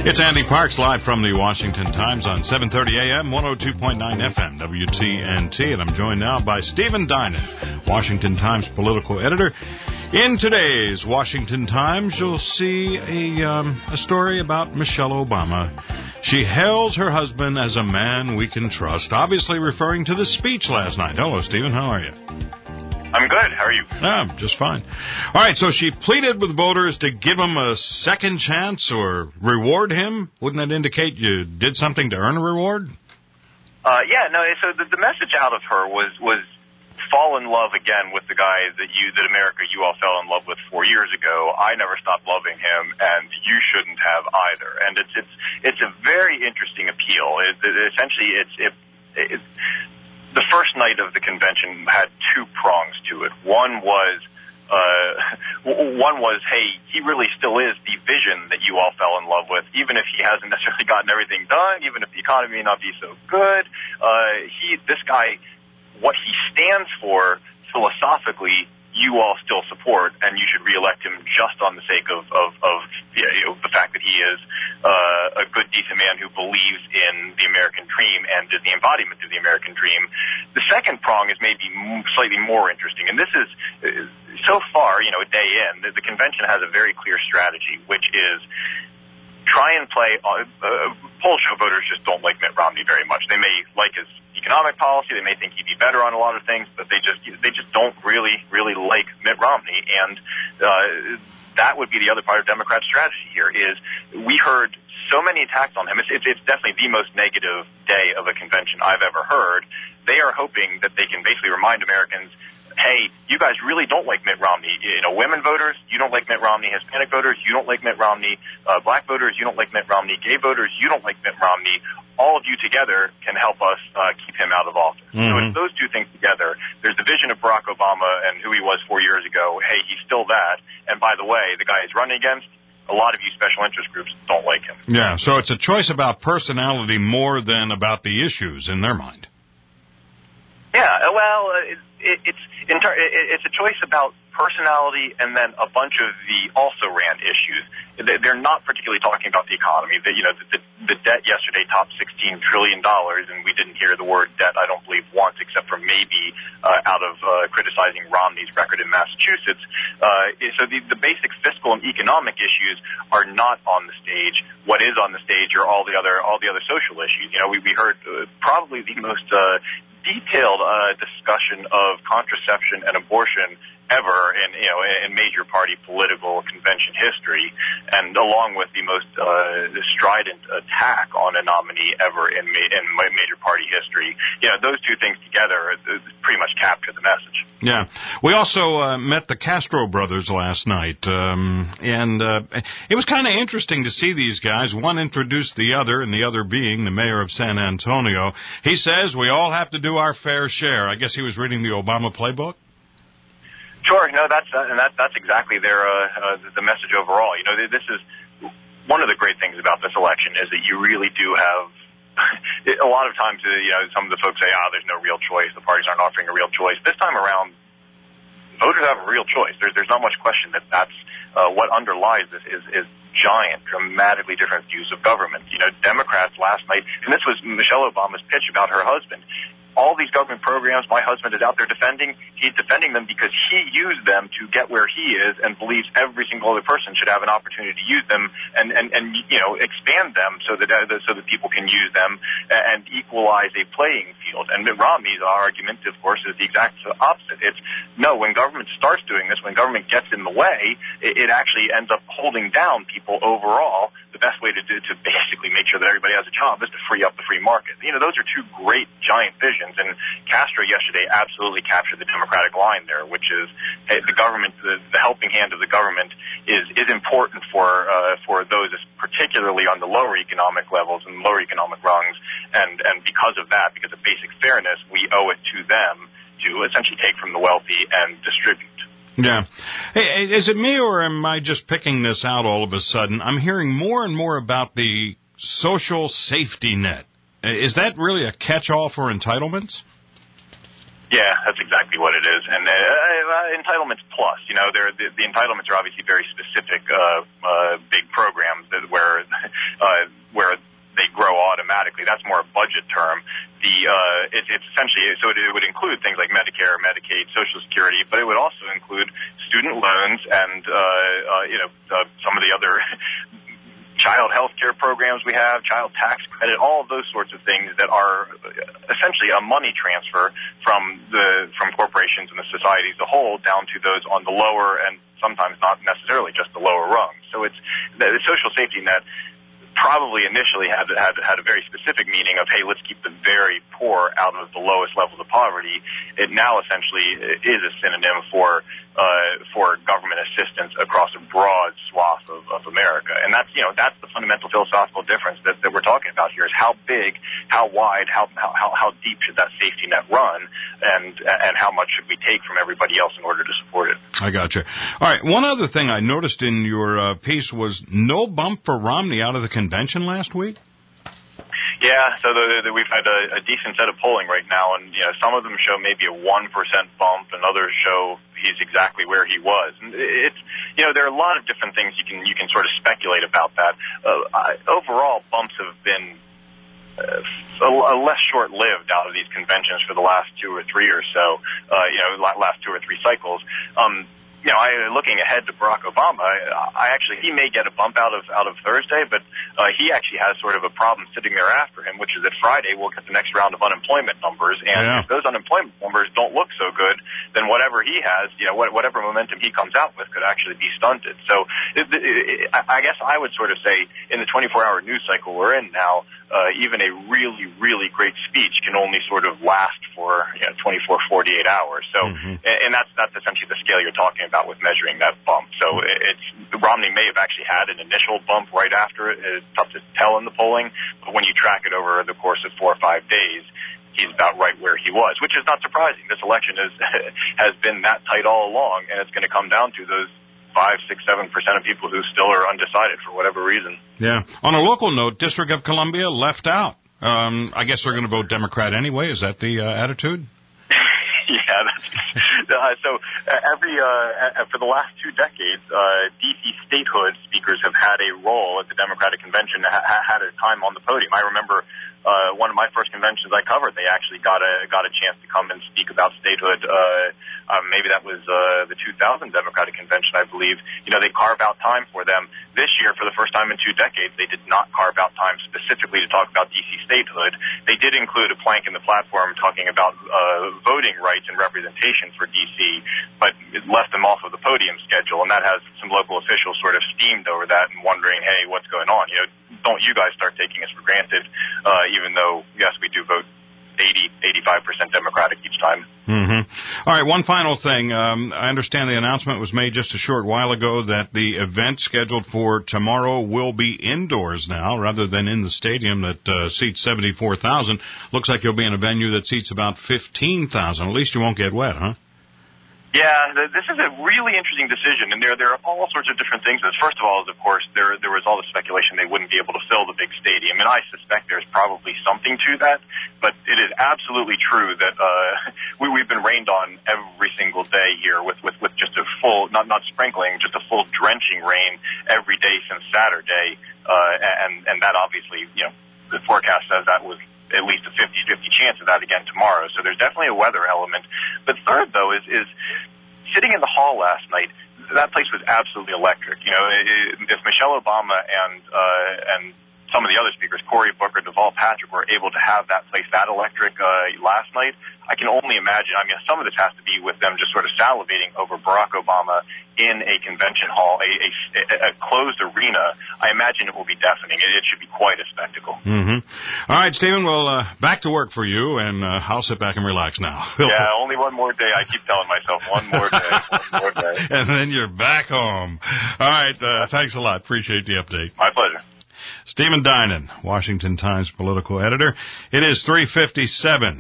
It's Andy Parks live from the Washington Times on 7:30 a.m., 102.9 FM, WTNT, and I'm joined now by Stephen Dinan, Washington Times political editor. In today's Washington Times, you'll see a story about Michelle Obama. She hails her husband as a man we can trust, obviously referring to the speech last night. Hello, Stephen. How are you? I'm good. How are you? I'm just fine. All right, so she pleaded with voters to give him a second chance or reward him. Wouldn't that indicate you did something to earn a reward? So the message out of her was fall in love again with the guy that you all fell in love with 4 years ago. I never stopped loving him, and you shouldn't have either. And it's a very interesting appeal. It's the first night of the convention had two prongs to it. One was, hey, he really still is the vision that you all fell in love with, even if he hasn't necessarily gotten everything done, even if the economy may not be so good. This guy, what he stands for philosophically, you all still support, and you should reelect him just on the sake of the fact that he is a good, decent man who believes in the American dream and is the embodiment of the American dream. The second prong is maybe slightly more interesting, and this is, so far, a day in, the convention has a very clear strategy, which is try and play poll show voters just don't like Mitt Romney very much. They may like his economic policy, they may think he'd be better on a lot of things, but they just don't really like Mitt Romney. And that would be the other part of Democrats' strategy here is we heard so many attacks on him. It's definitely the most negative day of a convention I've ever heard. They are hoping that they can basically remind Americans, hey, you guys really don't like Mitt Romney. Women voters, you don't like Mitt Romney. Hispanic voters, you don't like Mitt Romney. Black voters, you don't like Mitt Romney. Gay voters, you don't like Mitt Romney. All of you together can help us keep him out of office. Mm-hmm. So it's those two things together. There's the vision of Barack Obama and who he was 4 years ago. Hey, he's still that. And by the way, the guy he's running against, a lot of you special interest groups don't like him. Yeah, so it's a choice about personality more than about the issues in their mind. Yeah, well, it's a choice about personality and then a bunch of the also-ran issues. They're not particularly talking about the economy. The debt yesterday topped $16 trillion, and we didn't hear the word debt, I don't believe, once, except for maybe out of criticizing Romney's record in Massachusetts. So the basic fiscal and economic issues are not on the stage. What is on the stage are all the other social issues. We heard probably the most detailed discussion of contraception and abortion ever in major party political convention history, and along with the most strident attack on a nominee ever in major party history. Those two things together pretty much capture the message. Yeah. We also met the Castro brothers last night, and it was kind of interesting to see these guys. One introduced the other, and the other being the mayor of San Antonio. He says we all have to do our fair share. I guess he was reading the Obama playbook? Sure. No, that's exactly the message overall. This is one of the great things about this election is that you really do have a lot of times, some of the folks say, there's no real choice. The parties aren't offering a real choice. This time around, voters have a real choice. There's not much question that's what underlies this is giant, dramatically different views of government. Democrats last night, and this was Michelle Obama's pitch about her husband. All these government programs my husband is out there defending, he's defending them because he used them to get where he is and believes every single other person should have an opportunity to use them and expand them so that people can use them and equalize a playing field. And Mitt Romney's argument, of course, is the exact opposite. It's no, when government starts doing this, when government gets in the way, it actually ends up holding down people overall. The best way to basically make sure that everybody has a job is to free up the free market. Those are two great giant visions, and Castro yesterday absolutely captured the Democratic line there, which is the government, the helping hand of the government is important for those, particularly on the lower economic levels and lower economic rungs, and because of that, because of basic fairness, we owe it to them to essentially take from the wealthy and distribute. Yeah. Hey, is it me or am I just picking this out all of a sudden? I'm hearing more and more about the social safety net. Is that really a catch-all for entitlements? Yeah, that's exactly what it is. And entitlements plus, the entitlements are obviously very specific, big programs where they grow automatically. That's more a budget term. It's essentially, so it would include things like Medicare, Medicaid, Social Security, but it would also include student loans and, some of the other child health care programs we have, child tax credit, all of those sorts of things that are essentially a money transfer from corporations and the society as a whole down to those on the lower and sometimes not necessarily just the lower rung. So it's the social safety net probably initially had a very specific meaning of, hey, let's keep the very poor out of the lowest levels of poverty. It now essentially is a synonym for government assistance across a broad swath of America. And that's the fundamental philosophical difference that we're talking about here is how big, how wide, how deep should that safety net run, and how much should we take from everybody else in order to support it. I gotcha. All right, one other thing I noticed in your piece was no bump for Romney out of the convention last week? Yeah, so we've had a decent set of polling right now, and some of them show maybe a 1% bump, and others show he's exactly where he was. And it's there are a lot of different things you can sort of speculate about that. Overall, bumps have been less short-lived out of these conventions for the last 2 or 3 or so. Last 2 or 3 cycles. Looking ahead to Barack Obama, he may get a bump out of Thursday, but he actually has sort of a problem sitting there after him, which is that Friday we'll get the next round of unemployment numbers, and if those unemployment numbers don't look so good, then whatever he has, whatever momentum he comes out with could actually be stunted. So I guess I would sort of say in the 24-hour news cycle we're in now, even a really, really great speech can only sort of last for 24, 48 hours. So, and that's essentially the scale you're talking about with measuring that bump. So Romney may have actually had an initial bump right after it. It's tough to tell in the polling, but when you track it over the course of 4 or 5 days, he's about right where he was, which is not surprising. This election has been that tight all along, and it's going to come down to those 5, 6, 7% of people who still are undecided for whatever reason. Yeah. On a local note, District of Columbia left out. I guess they're going to vote Democrat anyway. Is that the attitude? Yeah. For the last 2 decades, D.C. statehood speakers have had a role at the Democratic Convention, had a time on the podium. I remember one of my first conventions I covered, they actually got a chance to come and speak about statehood. Maybe that was the 2000 Democratic Convention, I believe. They carve out time for them. This year, for the first time in 2 decades, they did not carve out time specifically to talk about D.C. statehood. They did include a plank in the platform talking about voting rights and representation for D.C., but it left them off of the podium schedule, and that has some local officials sort of steamed over that and wondering, hey, what's going on? Don't you guys start taking us for granted, even though, yes, we do vote 85% Democratic each time. All right, one final thing. I understand the announcement was made just a short while ago that the event scheduled for tomorrow will be indoors now rather than in the stadium that seats 74,000. Looks like you'll be in a venue that seats about 15,000. At least you won't get wet, huh? Yeah, this is a really interesting decision, and there are all sorts of different things. First of all, of course, there was all the speculation they wouldn't be able to fill the big stadium, and I suspect there's probably something to that, but it is absolutely true that we've been rained on every single day here with just a full, not sprinkling, just a full drenching rain every day since Saturday, and that obviously, the forecast says that was at least a 50-50 chance of that again tomorrow. So there's definitely a weather element. But third, though, is sitting in the hall last night, that place was absolutely electric. If Michelle Obama and some of the other speakers, Cory Booker, Deval Patrick, were able to have that place that electric last night, I can only imagine. I mean, some of this has to be with them just sort of salivating over Barack Obama in a convention hall, a closed arena. I imagine it will be deafening. It should be quite a spectacle. All right, Stephen, well, back to work for you, and I'll sit back and relax now. Yeah, only one more day. I keep telling myself, one more day. And then you're back home. All right, thanks a lot. Appreciate the update. My pleasure. Stephen Dinan, Washington Times political editor. It is 3:57.